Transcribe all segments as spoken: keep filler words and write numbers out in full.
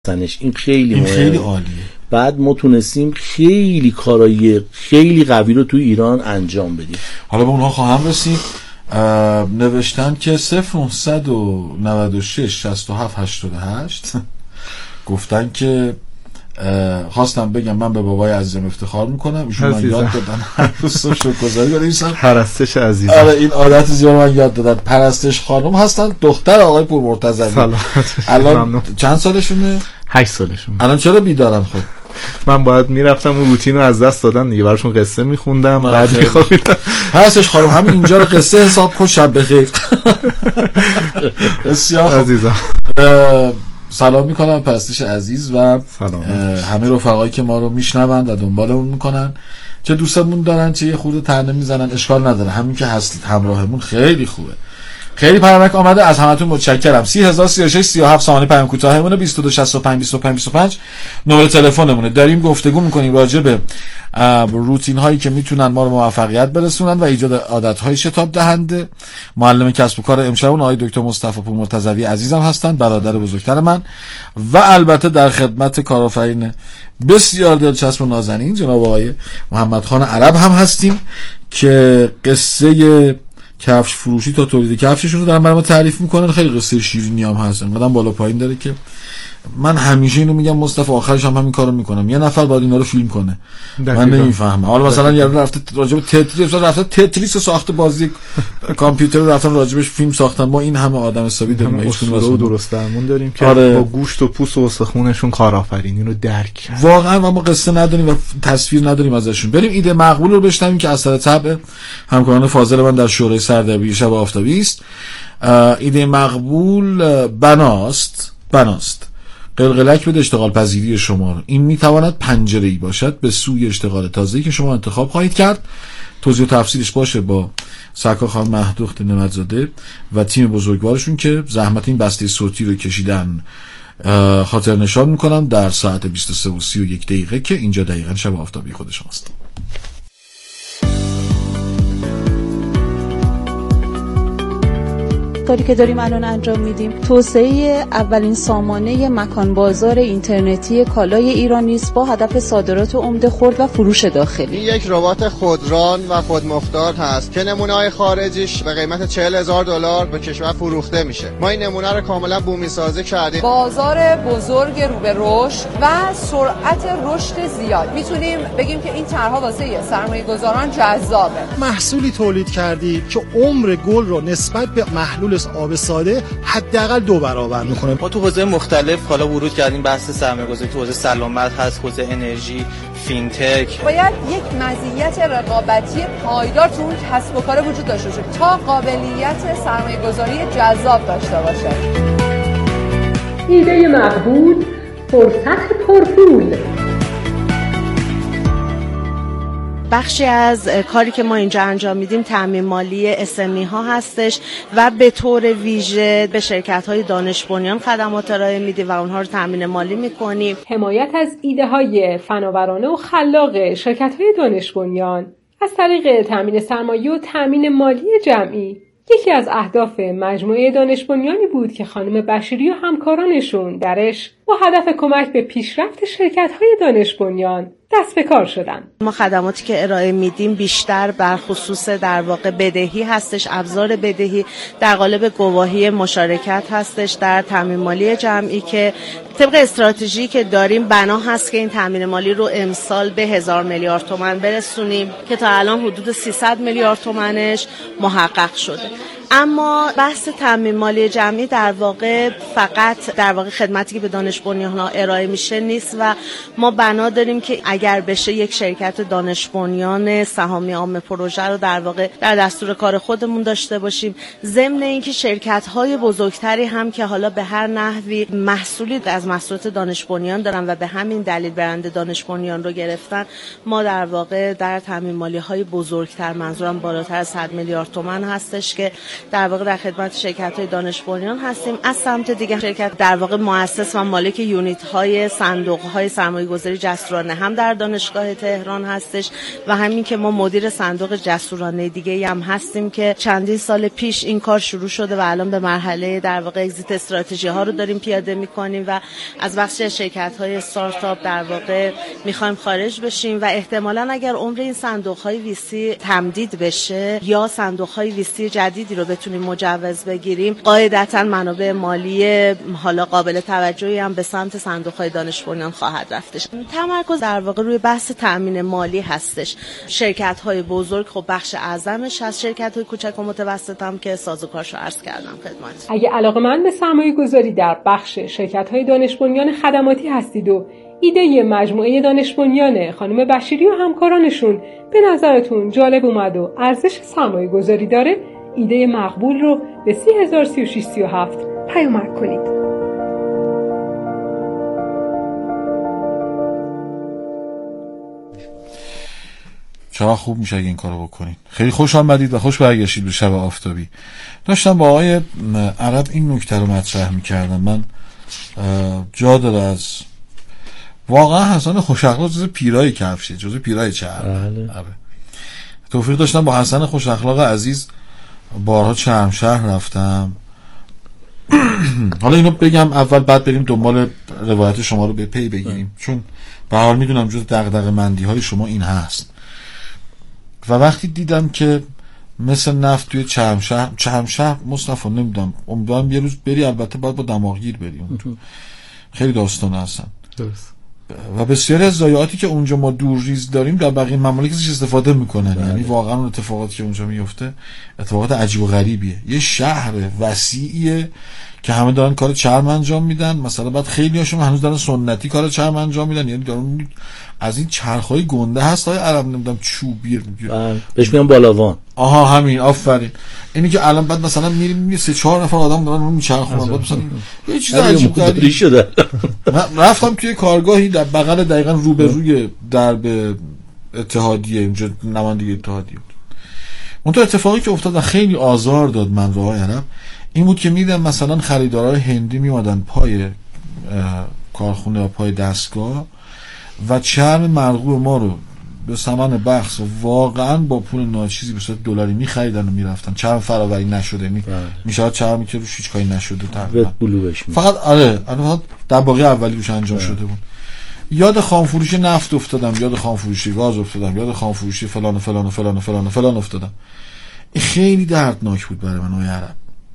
رفتنش، این خیلی این مهمه. خیلی عالیه. بعد ما تونستیم خیلی کارایی خیلی قوی رو تو ایران انجام بدیم. حالا به اونها خواهم رسید. نوشتن که صفر نهصد و نود و شش شصت و هفت هشتاد و هشت گفتن که خواستم بگم من به بابای عزیزم افتخار میکنم، ایشون من یاد دادن هر روز صبح شکرگزاری بنویسم. پرستش عزیزم. آره این عادت زیاد من یاد دادن. پرستش خانم هستن، دختر آقای پورمرتضوی. الان چند سالشونه؟ هشت سالشونه. الان چرا بیدارن؟ خب من باید میرفتم اون روتین رو از دست دادن دیگه، براشون قصه میخوندم بعد میخوابیدم. پرستش خانم همین اینجا رو قصه حساب کن، شب بخیر. بسیار عزیزم. سلام میکنم پرستش عزیز و همه رفقایی که ما رو میشنوند و دنبالمون میکنن، چه دوستمون دارن چه یه خورده طعنه میزنن، اشکال نداره، همین که هستید همراهمون خیلی خوبه. خیلی پیامک آمده، از همتون متشکرم. سی هزار سی و شش سی و هفت سامانه پیام کوتاهمونه، بیست و دو شصت و پنج بیست و پنج بیست و پنج نمره تلفنمونه. داریم گفتگو میکنیم راجع به روتین هایی که میتونن ما رو موفقیت برسونن و ایجاد عادت های شتاب دهنده. معلم کسب و کار امشبون آقای دکتر مصطفی پورمرتضوی عزیزم هستن، برادر بزرگتر من، و البته در خدمت کارآفرین بسیار دلچسب و نازنین جناب آقای محمد خان عرب هم هستیم که قصه کفش فروشی تا تولید کفششون رو دارن برام تعریف میکنن. خیلی قصه شیرینی هم هست، انقدر بالا پایین داره که من همیشه اینو میگم مصطفی، آخرش هم همین کارو میکنم. یه نفر باید اینا رو فیلم کنه، من نمیفهمم. حالا مثلا یارو رفته راجب تتریس رفته تتریس ساخته، بازی کامپیوتر رفتن راجبش فیلم ساختن. ما این همه آدم حسابی داریم، هیچ رو درست درمون داریم که آره. با گوشت و پوست و استخونشون کارآفرینی رو درک کرد. واقعا ما قصه نداریم و تصویر نداریم ازشون. بریم ایده مقبول رو بشنویم که اثر طبع همکاران فاضل من در شورای سردبیر شب آفتابی است. ایده مقبول بناست بناست قلقلک بده اشتغال پذیری شما رو. این میتواند پنجره‌ای باشد به سوی اشتغال تازه‌ای که شما انتخاب خواهید کرد. توضیح و تفصیلش باشه با سرکار خانم مهدوخت نمتزاده و تیم بزرگوارشون که زحمت این بسته صوتی رو کشیدن خاطر نشان میکنم در ساعت بیست و سه و سی و یک دقیقه که اینجا دقیقاً شب آفتابی خود شماست. کاری که داریم الان انجام میدیم توسعه اولین سامانه مکان بازار اینترنتی کالای ایرانی است با هدف صادرات عمده خرد و فروش داخلی. این یک ربات خودران و خودمختار هست که نمونه‌های خارجیش به قیمت چهل هزار دلار به کشور فروخته میشه. ما این نمونه رو کاملا بومی سازی کردیم. بازار بزرگ رو به رشد و سرعت رشد زیاد. میتونیم بگیم که این طرح‌ها واسه سرمایه‌گذاران جذابه. محصولی تولید کردی که عمر گل رو نسبت به محلول آب ساده حداقل دو برابر میکنه. ما تو حوزه مختلف حالا ورود کردیم، بحث سرمایه‌گذاری تو حوزه سلامت هست، حوزه انرژی، فینتک. باید یک مزیت رقابتی پایدار تو اون کسب و کار وجود داشته باشه تا قابلیت سرمایه‌گذاری جذاب داشته باشه. ایده مقبول، فرصت پرپول. بخشی از کاری که ما اینجا انجام میدیم تامین مالی اس‌ام‌ای ها هستش و به طور ویژه به شرکت های دانش بنیان خدمات ارائه میدیم و اونها رو تامین مالی میکنیم. حمایت از ایده های فناورانه و خلاق شرکت های دانش بنیان از طریق تامین سرمایه و تامین مالی جمعی یکی از اهداف مجموعه دانش بنیانی بود که خانم بشیری و همکارانشون درش با هدف کمک به پیشرفت شرکت‌های دانش بنیان دست به کار شدن. ما خدماتی که ارائه میدیم بیشتر بر خصوص در واقع بدهی هستش، ابزار بدهی در قالب گواهی مشارکت هستش در تامین مالی جمعی که طبق استراتژی که داریم بنا هست که این تامین مالی رو امسال به هزار میلیارد تومان برسونیم که تا الان حدود سیصد میلیارد تومانش محقق شده. اما بحث تامین مالی جمعی در واقع فقط در واقع خدمتی که به دانش بنیان‌ها ارائه میشه نیست و ما بنا داریم که اگر بشه یک شرکت دانش بنیان سهامی عام پروژه رو در واقع در دستور کار خودمون داشته باشیم، ضمن اینکه شرکت‌های بزرگتری هم که حالا به هر نحوی محصولی از محصولات دانش بنیان دارن و به همین دلیل برند دانش بنیان رو گرفتن، ما در واقع در تامین مالی‌های بزرگتر، منظورم بالاتر از صد میلیارد تومان هستش که در واقع در خدمت شرکت‌های دانش بنیان هستیم. از سمت دیگه شرکت در واقع مؤسس و مالک یونیت‌های صندوق‌های سرمایه‌گذاری جسورانه هم در دانشگاه تهران هستش و همین که ما مدیر صندوق جسورانه دیگه‌ای هم هستیم که چندین سال پیش این کار شروع شده و الان به مرحله در واقع اگزیت استراتژی ها رو داریم پیاده می‌کنیم و از بخش شرکت‌های استارتاپ در واقع می‌خوایم خارج بشیم و احتمالاً اگر عمر این صندوق‌های ویسی تمدید بشه یا صندوق‌های ویسی جدیدی رو بتونیم مجوز بگیریم، قاعدتاً منابع مالی حالا قابل توجهی هم به سمت صندوق‌های دانش بنیان خواهد رفتش. تمرکز در واقع روی بحث تامین مالی هستش. شرکت‌های بزرگ خب بخش اعظمش هست، شرکت‌های کوچک و متوسط هم که سازوکارشو عرض کردم خدمت. اگه علاقه‌مند به سرمایه‌گذاری در بخش شرکت‌های دانش بنیان خدماتی هستید و ایده مجموعه دانش بنیان خانم بشیری و همکارانشون به نظرتون جالب اومد و ارزش سرمایه‌گذاری داره، ایده مقبول رو به سی هزار و سی و شش سی و هفت پیامک کنید. چرا خوب میشه اگه این کارو بکنین. خیلی خوش آمدید و خوش برگشتید به شب آفتابی. داشتم با آقای عرب این نکته رو مطرح میکردم. من جا داره از واقعا حسن خوش اخلاق جز پیرای کفشه، جز پیرای چرم. بله. توفیق داشتم با حسن خوش اخلاق عزیز بارها چرم شهر رفتم. حالا اینو بگم اول بعد بریم دنبال روایت شما رو به پی بگیریم، چون به حال میدونم جز دغدغه مندی های شما این هست. و وقتی دیدم که مثل نفت توی چرم شهر چرم شهر مصطفی نمیدونم امیدوارم یه روز بری، البته باید با دماغگیر بری اون تو. خیلی داستان هستن درست. و بسیاری از ضایعاتی که اونجا ما دور ریز داریم در بقیه ممالک ازش استفاده میکنن. بله. یعنی واقعا اون اتفاقاتی که اونجا میفته اتفاقات عجیب و غریبیه. یه شهر وسیعیه که همه دارن کار چرم انجام میدن، مثلا بعد خیلی هاشون هنوز دارن سنتی کار چرم انجام میدن، یعنی دارن از این چرخهای گنده هست های عرب نمیدونم چوبی بهش میگن بالاوان. آها همین، آفرین. اینی که الان بعد مثلا میریم میبینی سه چهار نفر آدم دارن اون میچرخونن، بعد مثلا یه چیز عجیب غریبی شده. رفتم توی کارگاهی در بغل دقیقاً روبروی درب اتحادیه، اینجا نمایندگی اتحادیه بود. اون تو اتفاقی که افتاد خیلی آزار داد من رو عرب این بود که میدم مثلا خریدارای هندی میومدن پای کارخونه و پای دستگاه و چرم مرغوب ما رو به ثمن بخس واقعا با پول ناچیزی به صورت دلاری می‌خریدن و میرفتن. چرم فراوری نشده می میشه چرمی که روش هیچ کاری نشده تقریبا فقط آره فقط دباغی اولی روش انجام اه. شده بود. یاد خامفروشی نفت افتادم، یاد خامفروشی گاز افتادم، یاد خامفروشی فلان و فلان و فلان و فلان و فلان افتادم. خیلی دردناک بود برای من. آقای عرب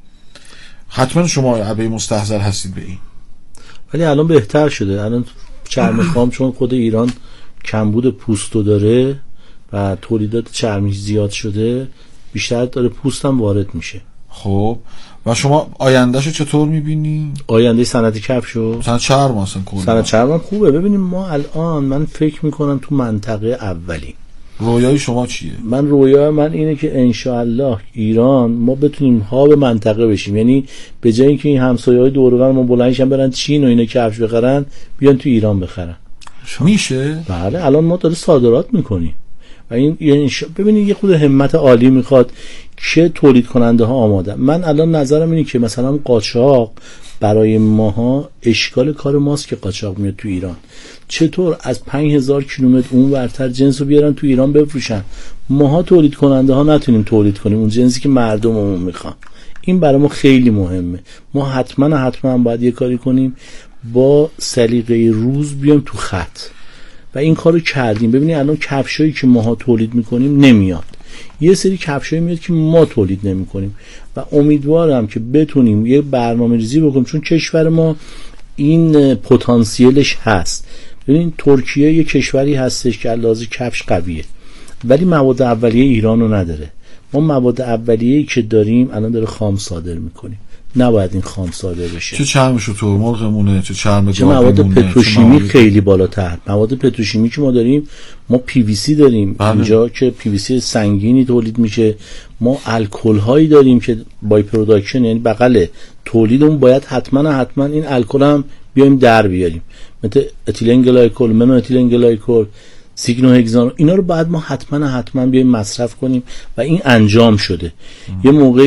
حتما شما عبای مستحضر هستید به این، ولی الان بهتر شده. الان چرم خام چون خود ایران کمبود پوستو داره و تولیدات چرمی زیاد شده، بیشتر داره پوست هم وارد میشه. خب و شما آیندهشو چطور میبینی؟ آینده صنعت کفشو؟ صنعت چرم اصلا کلا. صنعت چرم خوبه. ببینیم ما الان من فکر میکنم تو منطقه اولی. رویای شما چیه؟ من رویای من اینه که انشاءالله ایران ما بتونیم ها به منطقه بشیم، یعنی به جای اینکه این همسایه‌های دور و بر ما بلندشن برن چین و اینا کفش بخرن، بیان تو ایران بخرن. میشه؟ بله الان ما داره صادرات میکنیم و این یعنی ببینید یه خود همت عالی میخواد که تولید کننده ها آماده. من الان نظرم اینه که مثلا قاچاق برای ماها اشکال کار ماست که قاچاق میاد تو ایران. چطور از پنج هزار کیلومتر اون ورتر جنس رو بیارن تو ایران بفروشن، ماها تولید کننده ها نتونیم تولید کنیم اون جنسی که مردممون میخوان. این برای ما خیلی مهمه. ما حتما حتما باید یه کاری کنیم با سلیقه روز بیام تو خط و این کارو کردیم. ببینید الان کفشایی که ماها تولید میکنیم نمیاد، یه سری کفشایی میاد که ما تولید نمیکنیم و امیدوارم که بتونیم یه برنامه‌ریزی بکنیم، چون کشور ما این پتانسیلش هست. ببین ترکیه یه کشوری هستش که لازم کفش قویه ولی مواد اولیه ایرانو نداره. ما مواد اولیه‌ای که داریم الان داره خام صادر میکنیم، نباید این خام صادر بشه. چه چرمش تو مرغمونه، چه چرم چه مواد پتروشیمی خیلی بالاتر. مواد پتروشیمی که ما داریم، ما پی وی سی داریم بله. اینجا که پی وی سی سنگینی تولید میشه. ما الکل هایی داریم که بای پروداکشن، یعنی بغل تولیدمون باید حتما حتما این الکل هم بیایم در بیاریم، مثل اتیلن گلایکول، منو اتیلن گلایکول، سیگنوهگزان. اینا رو بعد ما حتما حتما بیایم مصرف کنیم و این انجام شده. ام. یه موقعی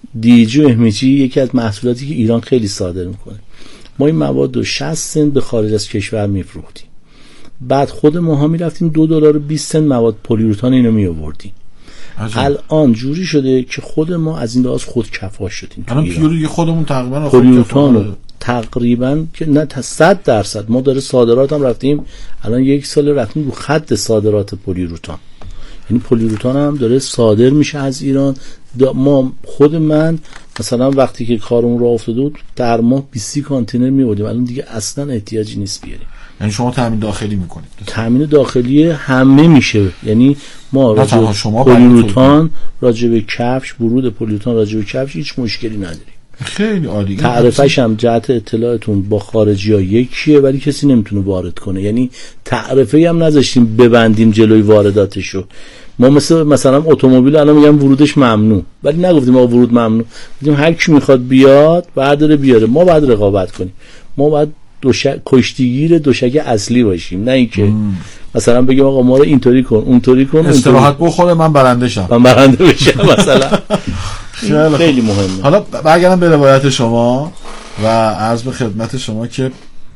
دیجی و احمیجی یکی از محصولاتی که ایران خیلی صادر میکنه. ما این مواد رو شصت سنت به خارج از کشور میفروختیم. بعد خود ماها میرفتیم دو دلار و بیست سنت مواد پلیوروتان اینو میآوردیم. الان جوری شده که خود ما از این لحاظ خود کفا شدیم. الان پیوری خودمون تقریبا پلیوروتان تقریبا که نه تا صد درصد ما داره صادرات هم رفتیم. الان یک سال رفتیم رو خط صادرات پلیوروتان، یعنی پلیوروتان هم داره صادر میشه از ایران. ما خود من مثلا وقتی که کارمون راه افتاده بود در ماه بیست کانتینر میوردیم، الان دیگه اصلا احتیاجی نیست بیاریم. یعنی شما تامین داخلی میکنید؟ تامین داخلی همه میشه، یعنی ما راجع به پلیوروتان، راجع به کفش، ورود پلیوروتان راجع به کفش هیچ مشکلی نداریم. خیلی عالی. تعرفه‌ش هم جهت اطلاعتون با خارجی‌ها یکیه ولی کسی نمیتونه وارد کنه، یعنی تعرفه‌ای هم نذاشتیم ببندیم جلوی وارداتشو. ما مثل مثلا اتومبیل الان میگم ورودش ممنوع، ولی نگفتیم آقا ورود ممنوع، گفتیم هر کی میخواد بیاد برداره بیاره. ما باید رقابت کنیم، ما باید دوشک کشتیگیر دوشک اصلی باشیم، نه اینکه مثلا بگیم آقا ما رو اینطوری کن اونطوری کن، استراحت بخوره من برنده شم من برنده بشم مثلا. خیلی, خیلی مهمه. حالا برگردم به روایت شما و عرض به خدمت شما که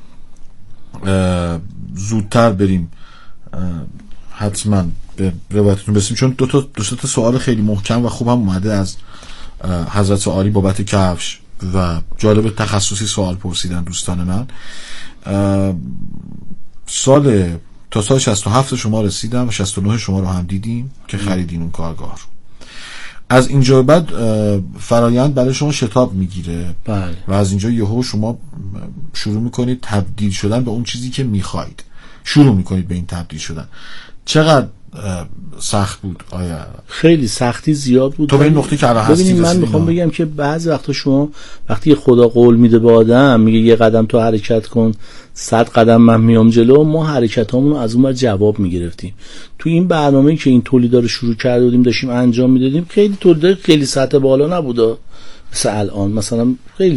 زودتر بریم حتما به روایتتون برسیم، چون دو تا دو تا سوال خیلی محکم و خوب هم اومده از حضرت عالی بابت کفش و جالب تخصصی سوال پرسیدن دوستان من. سال تا سال شصت و هفت شما رسیدم و شصت و نه شما رو هم دیدیم که خریدین اون کارگاه رو. از اینجا بعد فرایند برای شما شتاب میگیره. بله. و از اینجا یهو شما شروع میکنید تبدیل شدن به اون چیزی که میخواید، شروع میکنید به این تبدیل شدن. چقدر سخت بود آیا؟ خیلی سختی زیاد بود. تو به این نقطه که الان هستی من میخوام بگم که بعضی وقتا شما وقتی خدا قول میده به آدم میگه یه قدم تو حرکت کن صد قدم من میام جلو، ما حرکتامون از اون ور جواب میگرفتیم. تو این برنامه‌ای که این تولیدا رو شروع کرده بودیم داشتیم انجام میدادیم، خیلی تولید خیلی سطح بالا نبوده مثل الان. مثلا خیلی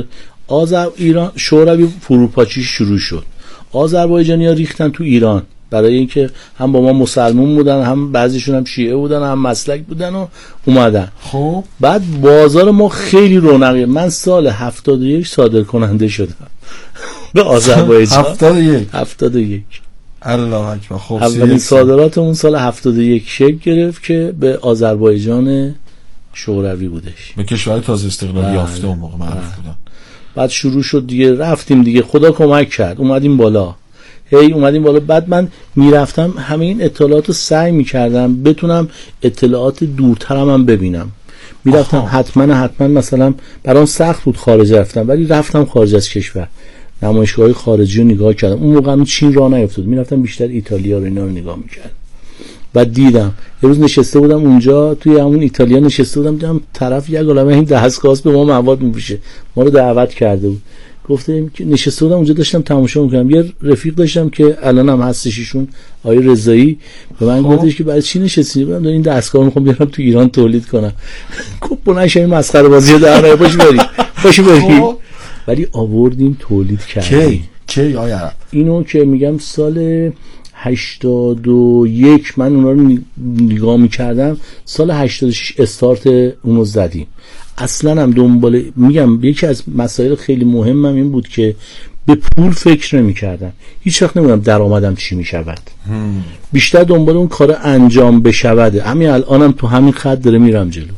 آذر ایران شوروی فروپاشی شروع شد، آذربایجانی‌ها ریختن تو ایران برای اینکه هم با ما مسلمون بودن، هم بعضیشون هم شیعه بودن، هم مسلک بودن و اومدن. خب بعد بازار ما خیلی رونقیه. من سال هفتاد و یک صادر کننده شدم به آذربایجان. هفتاد و یک هفتاد و یک الله اکبر. خب اولین صادراتمون سال هفتاد و یک شکل گرفت که به آذربایجان شوروی بودش، به کشور تازه استقلال یافته اون موقع معروف بودن. بعد شروع شد دیگه، رفتیم دیگه، خدا کمک کرد اومدیم بالا، هی اومدیم بالا. بعد من میرفتم همه این اطلاعات رو سعی میکردم بتونم اطلاعات دورترم هم ببینم. میرفتم حتما حتما مثلا برام سخت بود خارج رفتم، ولی رفتم خارج از کشور، نمایشگاه‌های خارجی رو نگاه کردم. اون موقع هم چین راه نیفتاد، میرفتم بیشتر ایتالیا رو اینا رو نگاه میکردم. بعد دیدم یه روز نشسته بودم اونجا توی همون ایتالیا نشسته بودم، دیدم طرف یک عالمه این دستگاه به ما مواد میپوشه، ما رو دعوت کرده بود. گفتم که نشسته بودم اونجا داشتم تماشا می‌کردم، یه رفیق داشتم که الانم هستش ایشون آقای رضایی، به من گفتش که برای چی نشستی؟ گفتم این دستگاه رو می‌خوام بیارم تو ایران تولید کنم. گفت بلند شو این مسخره بازی در نیار، باش بریم باش بریم. ولی آوردیم تولید کردیم. کی کی آیا اینو که میگم سال هشتاد و یک من اونا رو نگاه می‌کردم، سال هشتاد و شش استارت اونو زدیم. اصلا هم دنبال میگم یکی از مسائل خیلی مهمم این بود که به پول فکر نمی کردم، هیچ وقت نمیدونم درآمدم چی می شود، بیشتر دنبال اون کار انجام بشوده. همین الانم تو همین خط داره میرم جلو.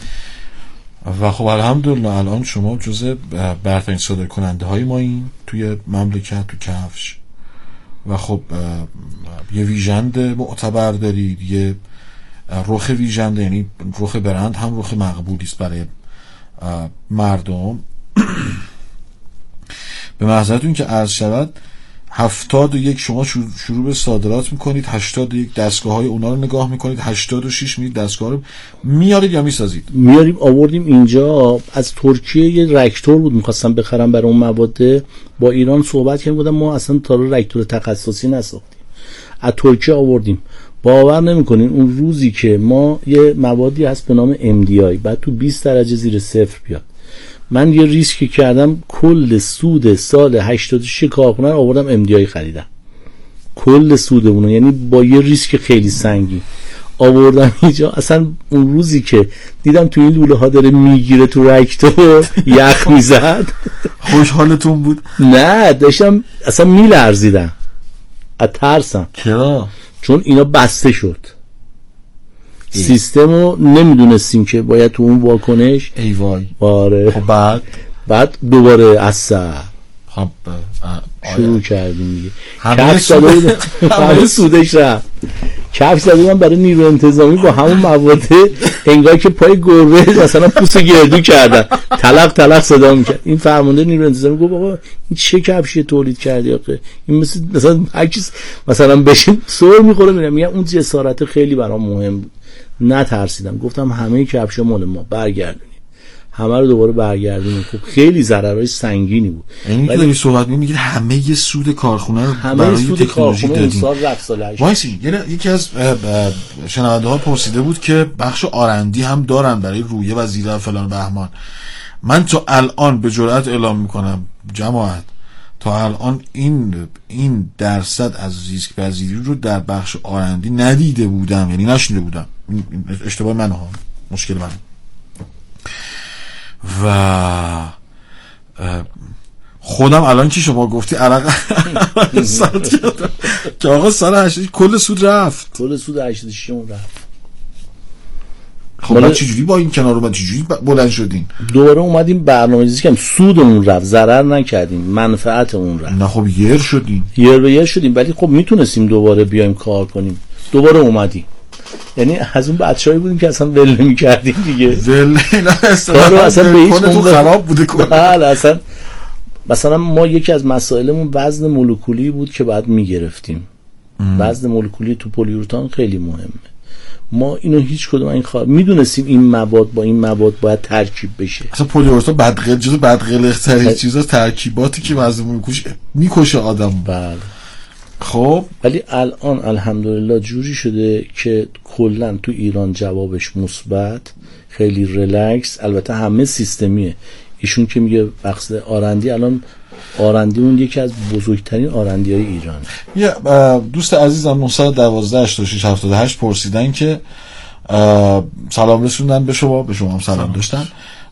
و خب الحمدلله الان شما جزء برترین صادر کننده های ما این توی مملکت تو کفش و خب یه ویژند معتبر دارید، یه رخ ویژند، یعنی رخ برند هم رخ مقبولی است برای مردم. به محضرتون که عرض شود هفتاد و یک شما شروع به صادرات میکنید، هشتاد و یک دستگاه های اونا رو نگاه میکنید، هشتاد و شش میرید دستگاه رو میارید یا میسازید؟ میاریم آوردیم اینجا. از ترکیه یه رکتور بود میخواستم بخرم برای اون مواد، با ایران صحبت کردم بودم ما اصلا تا رکتور تخصصی نساختیم، از ترکیه آوردیم. باور نمیکنین اون روزی که ما یه موادی هست به نام ام دی آی بعد تو بیست درجه زیر صفر بیاد، من یه ریسکی کردم کل سود سال هشتاد و شش کارخونه رو آوردم ام دی آی خریدم، کل سود اونو، یعنی با یه ریسک خیلی سنگین آوردم اینجا. اصلا اون روزی که دیدم تو این لوله ها داره میگیره تو رکتور یخ میزد. خوشحالتون بود؟ نه داشتم اصلا میلرزیدم از ترسم. چرا؟ چون اینا بسته شد، سیستم رو نمیدونستیم که باید تو اون واکنش. ای وای. آره. خب بعد بعد دوباره اصلا خب شروع کردیم دیگه. کف زده بودم همه سودش رفت. کف زده بودم برای نیرو انتظامی با همون مواد، انگار که پای گربه مثلا پوست گردو کردن، تلق تلق صدا میکرد. این فرمانده نیرو انتظامی گفت آقا این چه کفشی تولید کردی آخه؟ این مثل مثلا هر چیز مثلا بشین سر میخوره. میگم میگم اون جسارت خیلی برام مهم بود. نترسیدم، گفتم همه کفشا مال ما، برگردونید همه رو دوباره برگردونید. خب خیلی ضررهای سنگینی بود. یعنی که داری صحبت می‌کنی همه ی سود کارخونه رو همه سود کارخونه اون سال رفت سال هشتاد. وایسی یکی از شنونده ها پرسیده بود که بخش آرندی هم دارن برای رویه و زیره فلان بهمان. من تا الان به جرئت اعلام میکنم جماعت، تا الان این این درصد از ریسک پذیری رو در بخش آرندی ندیده بودم، یعنی نشنیده بودم. اشتباه منه ها، مشکل منه. و خودم الان که شما گفتی عرق سرد کردم که آقا سال هشتاد کل سود رفت، کل سود هشتاد و شش رفت. خب من چجوری با این کنار اومد، چجوری بلند شدین؟ دوباره اومدیم برنامه‌ریزی کردیم، سودمون رفت، ضرر نکردیم، منفعتمون رفت. نه خب یر شدیم، یر به یر شدیم، ولی خب میتونستیم دوباره بیایم کار کنیم. دوباره اومدیم، یعنی از اون بچه‌ای بودیم که اصلا ول نمی‌کردیم دیگه. ول نه اصلا اصلا به هیچ تو خراب بوده کلا. بله اصلا مثلا ما یکی از مسائلمون وزن مولکولی بود که بعد میگرفتیم. وزن مولکولی تو پلیورتان خیلی مهمه. ما اینو هیچ کدوم این خواهد میدونستیم این مواد با این مواد باید ترکیب بشه. اصلا پلیورتان بدقل جزو بدقلق‌ترین چیزا، ترکیباتی که وزن مولکولیش میکشه آدم. بله. خب ولی الان الحمدلله جوری شده که کلا تو ایران جوابش مثبت، خیلی ریلکس. البته همه سیستمیه. ایشون که میگه بخش آرندی، الان آرندی اون یکی از بزرگترین آرندی های ایران. یه دوست عزیزم نه یک دو هشت شش هفت هشت پرسیدن که سلام رسوندن به شما، به شما هم سلام داشتن.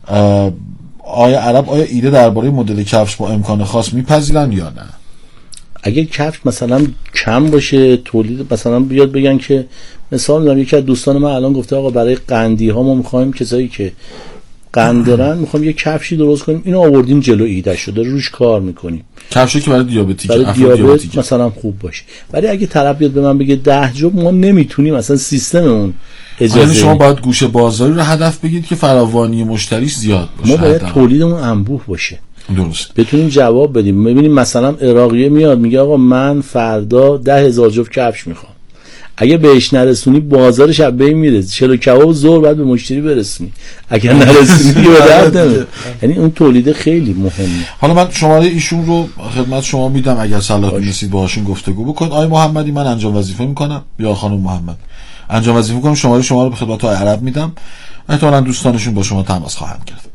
آیا عرب آیا ایده درباره مدل کفش با امکان خاص میپذیرن یا نه؟ اگه کفش مثلا کم باشه تولید، مثلا بیاد بگن که مثلا میگم یکی از دوستان من الان گفته آقا برای قندی ها ما میخوایم کسایی که قند دارن میخوام یه کفشی درست کنیم، اینو آوردیم جلو ایده شده، روش کار میکنیم. کفشی که برای دیابتیک، برای دیابت مثلا خوب باشه. ولی اگه طرف بیاد به من بگه ده جوب، ما نمیتونیم، اصلا سیستممون اجازه. یعنی شما باید گوشه بازاری رو هدف بگیرید که فراوانی مشتریش زیاد باشه. ما باید تولیدمون انبوه باشه، درست بتونیم جواب بدیم. ببینیم مثلا عراقیه میاد میگه آقا من فردا ده هزار جفت کفش میخوام، اگه بهش نرسونی بازار شب میره، چلو کباب زور بعد به مشتری برسونی، اگر نرسونی دیگه به درد نمیخوره. یعنی اون تولید خیلی مهمه. حالا من شماره ایشون رو خدمت شما میدم، اگر صلاح دونستید باهاشون گفتگو بکنید. آقای محمدی من انجام وظیفه میکنم، یا خانم محمد انجام وظیفه میکنم، شماره شما رو به خدمت آقای عرب میدم، احتمالاً دوستانشون با شما تماس خواهند گرفت.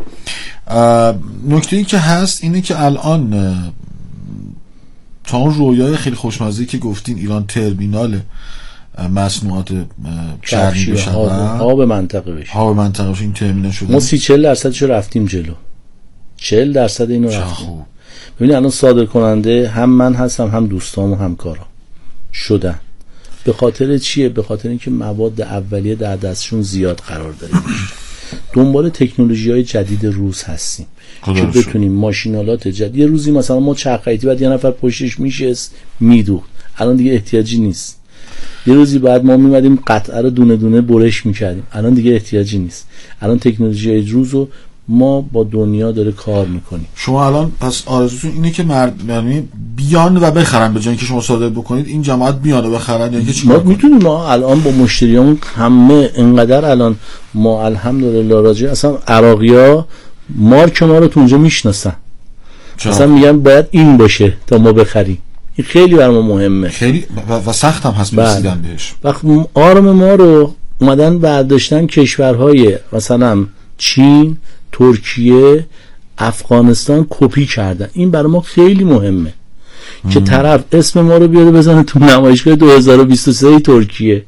نکته ای که هست اینه که الان تا اون رویای خیلی خوشمزه‌ای که گفتین ایران ترمینال مصنوعات چرمی بشه، ها به منطقه بشه، ها به منطقه بشه، این ترمینال شده. ما سی چهل درصدشو رفتیم جلو، چهل درصد اینو رفتیم. ببینید الان صادر کننده هم من هستم، هم دوستام و همکارا شدن. به خاطر چیه؟ به خاطر اینکه مواد اولیه در دستشون زیاد قرار داره. دنبال تکنولوژی‌های جدید روز هستیم که بتونیم ماشینالات جدید. یه روزی مثلا ما چرخیتی بعد یه نفر پشتش میشست میدوخت، الان دیگه احتیاجی نیست. یه روزی بعد ما میمدیم قطعه رو دونه دونه برش میکردیم، الان دیگه احتیاجی نیست. الان تکنولوژی‌های روزو ما با دنیا داره کار میکنیم. شما الان پس آرزوتون اینه که مردم بیان و بخرن، به جای اینکه شما صادر بکنید این جماعت بیان و بخرن، یعنی که ما میتونیم. ما الان با مشتریامون همه انقدر الان ما الحمدلله راجع اصلا عراقی‌ها مارک ما رو تو اونجا میشناسن، اصلا میگن باید این باشه تا ما بخریم. این خیلی برای ما مهمه، خیلی و, و سخت هم هست رسیدن بهش. وقت آرم ما رو اومدن برداشتن کشورهای مثلا چین، ترکیه، افغانستان کپی کردن. این برای ما خیلی مهمه ام. که طرف اسم ما رو بیاره بزنه تو نمایشگاه دو هزار و بیست و سه ترکیه،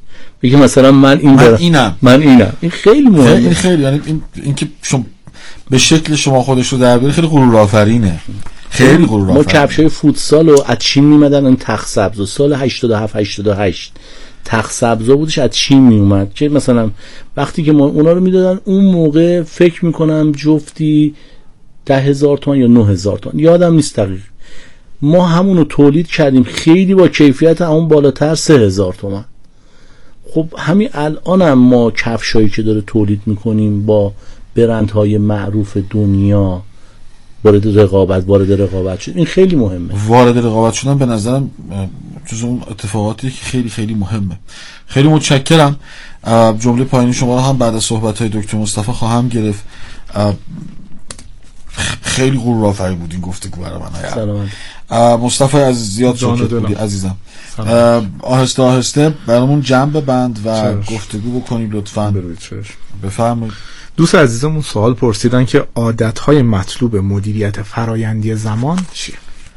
بگه مثلا من این من دارم اینم من اینم این خیلی مهمه. این خیلی یعنی این اینکه شما به شکل شما خودش رو در بیاری خیلی غرور آفرینه، خیلی غرور آفرینه. ما کفشای فوتسال رو از چین میمدن، اون تخت سبز و سال هشتاد و هفت هشتاد و هشت تخت سبزا بودش از چین میومد که مثلا وقتی که ما اونا رو میدادن اون موقع فکر میکنم جفتی ده هزار تومان یا نه هزار تومان یادم نیست دقیق. ما همونو تولید کردیم خیلی با کیفیت اون بالاتر سه هزار تومان. خب همین الان هم ما کفشایی که داره تولید میکنیم با برندهای معروف دنیا وارد رقابت وارد رقابت شد، این خیلی مهمه. وارد رقابت شدن به نظرم جز اون اتفاقاتی که خیلی خیلی مهمه. خیلی متشکرم. جمله پایانی شما رو هم بعد از صحبت‌های دکتر مصطفی خواهم گرفت. خیلی غرورآفرین بود این گفتگو برای من. سلامت. مصطفی عزیز زیاد شکر بودی عزیزم. آهسته آهسته برامون جمع ببند و چشم. گفتگو بکنید لطفاً. بفرمایید. دوست عزیزمون سوال پرسیدن که عادت‌های مطلوب مدیریت فرایندی زمان چیه؟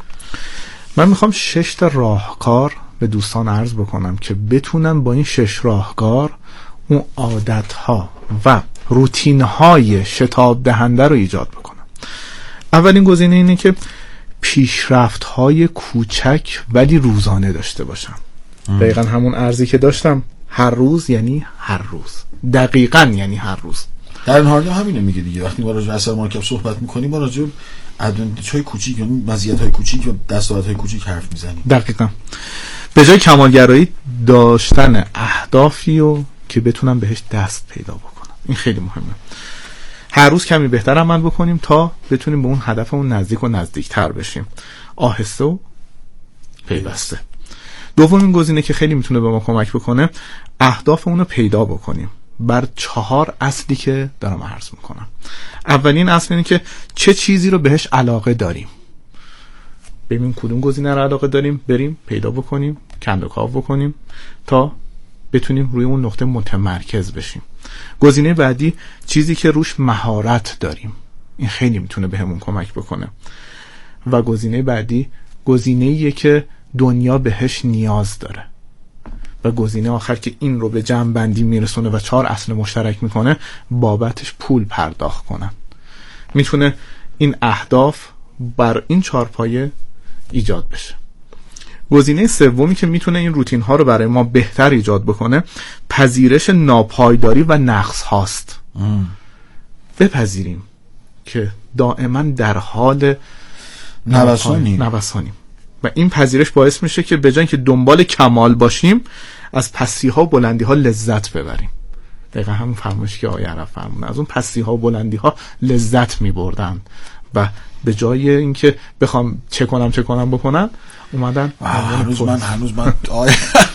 من میخوام شش تا راهکار به دوستان عرض بکنم که بتونن با این شش راهکار اون عادت‌ها و روتین‌های شتاب دهنده رو ایجاد بکنن. اولین گزینه اینه که پیشرفت‌های کوچک ولی روزانه داشته باشم. دقیقاً همون ارزی که داشتم هر روز یعنی هر روز، دقیقاً یعنی هر روز. در این حال همینه میگه دیگه. وقتی ما راجع به اثر مرکب صحبت میکنیم ما راجع به ادوانتیج‌های کوچیک یعنی مزیت‌های کوچیک و دستاوردهای کوچیک حرف میزنیم. دقیقاً. به جای کمالگرایی داشتن اهدافی رو که بتونم بهش دست پیدا بکنم، این خیلی مهمه. هر روز کمی بهتر عمل بکنیم تا بتونیم به اون هدفمون نزدیک و نزدیکتر بشیم، آهسته و پیوسته. دومین گزینه که خیلی میتونه به ما کمک بکنه اهدافمون رو پیدا بکنیم بر چهار اصلی که دارم عرض میکنم. اولین اصل اینه که چه چیزی رو بهش علاقه داریم، ببین کدوم گزینه رو علاقه داریم، بریم پیدا بکنیم، کندوکاو بکنیم تا بتونیم روی اون نقطه متمرکز بشیم. گزینه بعدی چیزی که روش مهارت داریم، این خیلی میتونه بهمون کمک بکنه. و گزینه بعدی گزینه‌ایه که دنیا بهش نیاز داره. و گزینه آخر که این رو به جمع بندی میرسونه و چهار اصل مشترک میکنه بابتش پول پرداخت کنن. میتونه این اهداف بر این چهار پایه ایجاد بشه. گزینه سومی که میتونه این روتین ها رو برای ما بهتر ایجاد بکنه پذیرش ناپایداری و نقص هاست. ام. بپذیریم که دائما در حال نوسانیم نوسانیم و این پذیرش باعث میشه که به جای که دنبال کمال باشیم از پستی ها و بلندی ها لذت ببریم. دقیقا همون فرمایشی که آیه عرب فرمونه، از اون پستی ها و بلندی ها لذت میبردن و به جای اینکه بخوام چه کنم چه کنم بکنن اومدن هنوز من هنوز من آیه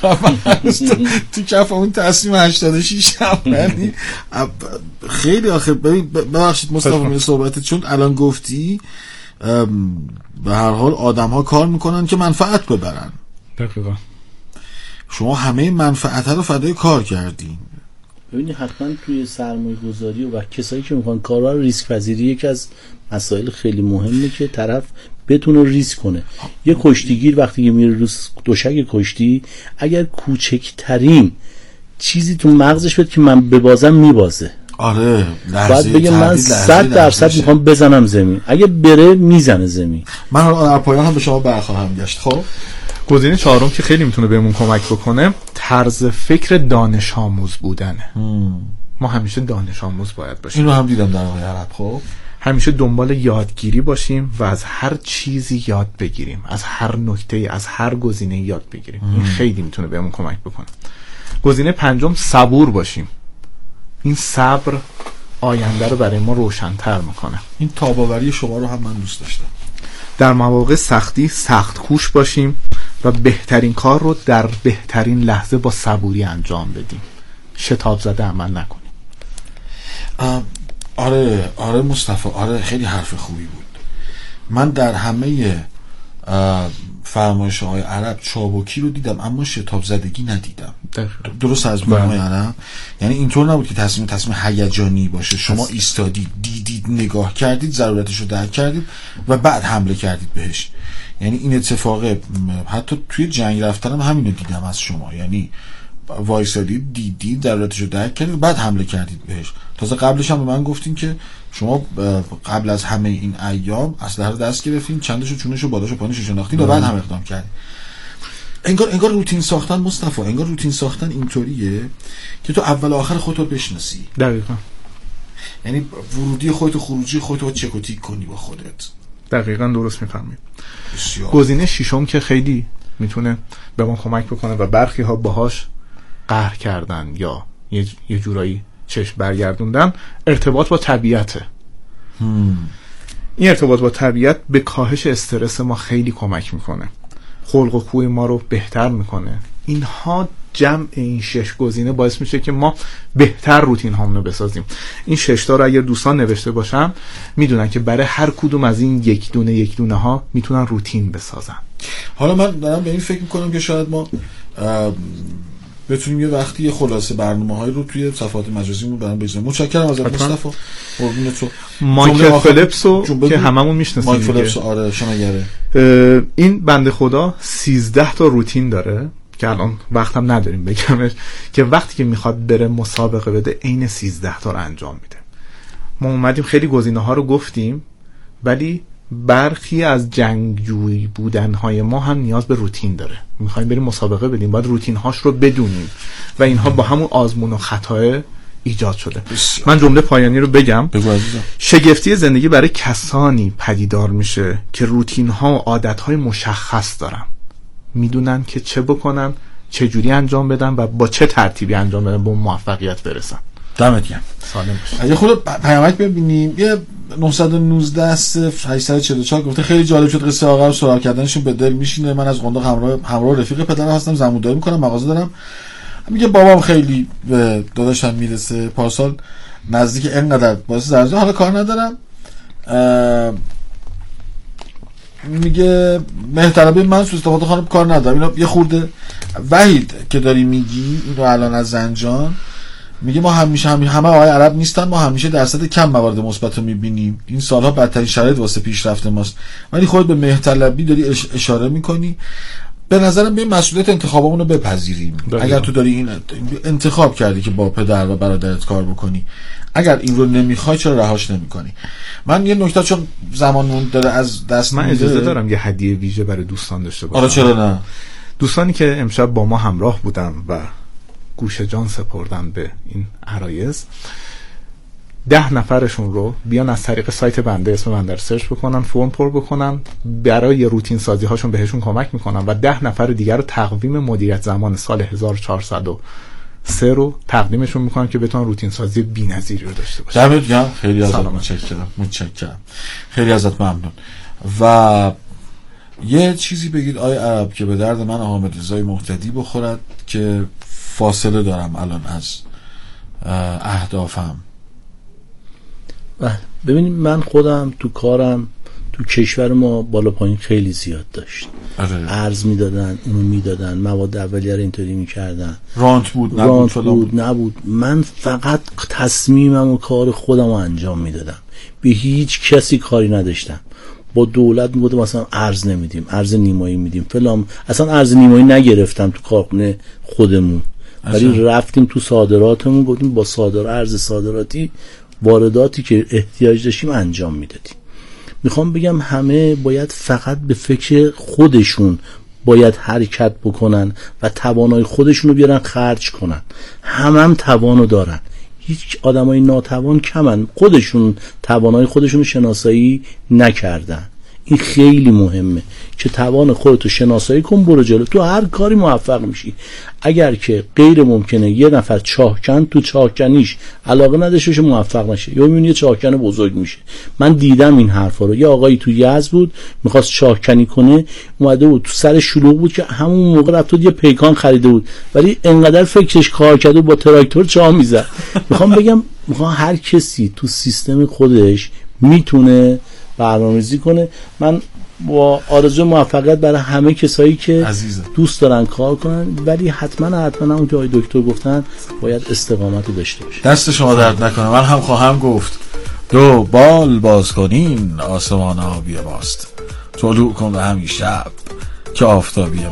تو کف اون تصمیم هشتاد و شش هم یعنی خیلی آخه ببخشید مصطفی من صحبتت چون الان گفتی به هر حال آدم ها کار میکنن که منفعت ببرن. دقیقا. شما همه منفعت رو فدای کار کردین. ببینید حتما توی سرمایه گذاری و کسایی که میخوان کارها رو ریسک پذیری یکی از مسائل خیلی مهمه که طرف بتونه ریسک کنه. یه کشتیگیر وقتی که میره رو دوشک کشتی اگر کوچکترین چیزی تو مغزش بده که من ببازم میبازه. آره بعد بگه من صد درصد میخوام بزنم زمین، اگه بره میزنه زمین. من در پایان هم به شما برخواهم گشت. خب گزینه چهارم که خیلی میتونه بهمون کمک بکنه طرز فکر دانش آموز بودنه. هم. ما همیشه دانش آموز باید باشیم. این رو هم دیدم در آیه عرب. خب همیشه دنبال یادگیری باشیم و از هر چیزی یاد بگیریم، از هر نکته، از هر گزینه یاد بگیریم. هم. این خیلی میتونه بهمون کمک بکنه. گزینه پنجم صبور باشیم. این صبر آینده رو برای ما روشن‌تر میکنه. این تاباوری شما رو هم من دوست داشتم. در مواقع سختی سخت کوش باشیم و بهترین کار رو در بهترین لحظه با صبوری انجام بدیم. شتاب زده عمل نکنیم. آره آره مصطفی، آره خیلی حرف خوبی بود. من در همه فرمایش های عرب چابکی رو دیدم اما شتاب زدگی ندیدم. درست از معنی عرب یعنی اینطور نبود که تصمیم تصمیم هیجانی باشه. شما ایستادید، دیدید، نگاه کردید، ضرورتش رو درک کردید و بعد حمله کردید بهش. یعنی این اتفاق حتی توی جنگ رفتنم همین رو دیدم از شما. یعنی وایسادید دیدید ضرورتشو درک کردید بعد حمله کردید بهش. تازه قبلش هم به من گفتین که شما قبل از همه این ایام اسلحه رو دست گرفتین، چندشو چونشو بالاشو پایینشو شناختین و بعد هم اقدام کردید. انگار انگار روتین ساختن مصطفی، انگار روتین ساختن اینطوریه که تو اول و آخر خودت رو بشناسی. دقیقاً. یعنی ورودی خودت و خروجی خودت رو چک و تیک کنی با خودت. دقیقاً درست میفهمید. گزینه ششم که خیلی میتونه به ما کمک بکنه و برخی ها باهاش قهر کردن یا یه, یه جورایی چشم برگردوندن، ارتباط با طبیعته. هم. این ارتباط با طبیعت به کاهش استرس ما خیلی کمک میکنه، خلق و خوی ما رو بهتر میکنه. اینها جمع این شش گزینه باعث میشه که ما بهتر روتین هامون رو بسازیم. این شش تا رو اگر دوستان نوشته باشن میدونن که برای هر کدوم از این یک دونه یک دونه ها میتونن روتین بسازن. حالا من دارم به این فکر میکنم که شاید ما بتونیم یه وقتی یه خلاصه برنامه‌های رو توی صفحات مجازیمون برام بذاریم. متشکرم ازت مصطفی. قربونت تو. مایکل فلیپس رو که هممون میشناسیم. مایکل فلیپس آره شناگره. این بنده خدا سیزده تا روتین داره که الان وقتم نداریم بگمش، که وقتی که میخواد بره مسابقه بده عین سیزده تا رو انجام میده. ما اومدیم خیلی گزینه ها رو گفتیم، ولی برخی از جنگجویی بودنهای ما هم نیاز به روتین داره. میخوایم بریم مسابقه بدیم، باید روتین هاش رو بدونیم و اینها با همون آزمون و خطا ایجاد شده. من جمله پایانی رو بگم. شگفتی زندگی برای کسانی پدیدار میشه که روتین ها و عادت های مشخص دارن، میدونن که چه بکنن، چه جوری انجام بدن و با چه ترتیبی انجام بدن به موفقیت برسن. دمت گرم. سالم باشید. یه خود پیامک ببینیم. یه نه یک نه صفر هشت چهار چهار گفته خیلی جالب شد قصه آقا رو سراغ کردنشون به دل میشینه. من از قنداق همراه همراه رفیق پدرم هستم، زموداری میکنم، مغازه دارم. میگه بابام خیلی به داداشم میرسه، پارسال نزدیک اینقدر باعث زرزه، حالا کار ندارم. میگه مهرطلبی من سوء استفاده خانم کار ندارم. اینا یه خورده وحید که داری میگی اینو الان از زنجان میگه ما همیشه همه همه آقای عرب نیستن، ما همیشه درصد کم موارد مثبت رو میبینیم، این سالها بدترین شرایط واسه پیشرفت ماست. ولی خودت به مهرطلبی داری اشاره میکنی. به نظرم به مسئولیت انتخابمون رو بپذیریم. بله. اگر تو داری این انتخاب کردی که با پدر و برادرت کار بکنی، اگر این رو نمیخوای چرا رهاش نمیکنی؟ من یه نکته چون زمانمون داره از دست من اجازه میده. دارم یه هدیه ویژه برای دوستان داشته باشم. آره چرا نه؟ دوستانی که امشب با ما همراه بودن و گوش جان سپردن به این عرایض، ده نفرشون رو بیان از طریق سایت بنده اسم بنده رو سرچ بکنن، فرم پر بکنن، برای روتین سازی هاشون بهشون کمک میکنن و ده نفر دیگر رو تقویم مدیریت زمان سال هزار و چهارصد و سه رو تقدیمشون میکنن که بتونن روتین سازی بی‌نظیری رو داشته باشن. دمت گرم. خیلی ازت متشکرم. متشکرم. خیلی ازت ممنون. و یه چیزی بگید آی عرب که به درد من حامد رضای مهتدی بخورد که فاصله دارم الان از اهدافم. ببینید من خودم تو کارم تو کشور ما بالا پایین خیلی زیاد داشت. ارز میدادن، اونو میدادن، مواد اولیه رو اینطوری میکردن، رانت بود نبود رانت بود نبود. من فقط تصمیمم و کار خودم رو انجام میدادم، به هیچ کسی کاری نداشتم. با دولت میگفتم مثلا ارز نمیدیم، ارز نیمایی میدیم فلان، اصلا ارز نیمایی نگرفتم تو کارخونه خودمون، ولی رفتیم تو صادراتمون گفتیم با صادر ارز صادراتی وارداتی که احتیاج داشتیم انجام میدادیم. میخوام بگم همه باید فقط به فکر خودشون باید حرکت بکنن و توانای خودشون رو بیارن خرج کنن. همه هم توانو دارن، هیچ آدمای ناتوان کمن، خودشون توانای خودشون رو شناسایی نکردن. این خیلی مهمه که توان خودتو شناسایی کن، برو جلو، تو هر کاری موفق میشی. اگر که غیر ممکنه یه نفر چاهکن تو چاهکنیش علاقه نداشته باشه موفق نشه، یا میبینی یه چاهکن بزرگ میشه. من دیدم این حرفا رو. یه آقایی تو یزد بود میخواست چاهکنی کنه، اومده بود تو سر شلوغ بود که همون موقع رفت یه پیکان خریده بود، ولی انقدر فکرش کار کرده با تراکتور چاه میزد. میخوام بگم میخوام هر کسی تو سیستم خودش میتونه برنامه‌ریزی کنه. من با آرزوی موفقیت برای همه کسایی که عزیزه. دوست دارن کار کنن، ولی حتما حتما اون که آقای دکتر گفتن باید استقامت رو داشته باشه. دست شما درد نکنه. من هم خواهم گفت دو بال باز کنین آسمان آبی ماست، طلوع کن به همین شب که آفتابی